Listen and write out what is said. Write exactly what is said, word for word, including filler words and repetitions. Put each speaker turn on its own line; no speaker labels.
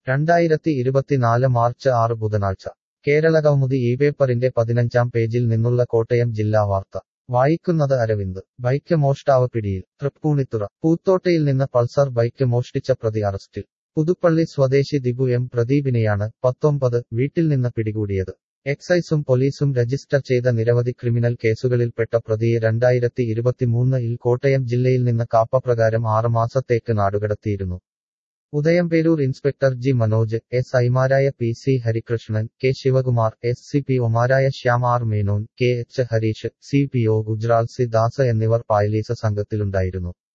രണ്ടായിരത്തി ഇരുപത്തിനാല് മാർച്ച് ആറ് ബുധനാഴ്ച കേരളകൗമുദി ഈ പേപ്പറിന്റെ പതിനഞ്ചാം പേജിൽ നിന്നുള്ള കോട്ടയം ജില്ലാ വാർത്ത വായിക്കുന്നത് അരവിന്ദ് ബൈക്ക് മോഷ്ടാവ് പിടിയിൽ തൃപ്പൂണിത്തുറ പൂത്തോട്ടയിൽ നിന്ന് പൾസർ ബൈക്ക് മോഷ്ടിച്ച പ്രതി അറസ്റ്റിൽ പുതുപ്പള്ളി സ്വദേശി ദിബു എം പ്രദീപിനെയാണ് പത്തൊമ്പത് വീട്ടിൽ നിന്ന് പിടികൂടിയത് എക്സൈസും പോലീസും രജിസ്റ്റർ ചെയ്ത നിരവധി ക്രിമിനൽ കേസുകളിൽപ്പെട്ട പ്രതിയെ രണ്ടായിരത്തി ഇരുപത്തിമൂന്നിൽ കോട്ടയം ജില്ലയിൽ നിന്ന് കാപ്പപ്രകാരം ആറ് മാസത്തേക്ക് നാടുകടത്തിയിരുന്നു Udayamperoor inspector G Manoj S ഐമാരായ P C Harikrishnan K Sivakumar S C P ഒമാരായ Shyam R Menon K H Hareesh C P O Gujral C Das എന്നിവർ പായലീസ സംഘത്തിലുണ്ടായിരുന്നു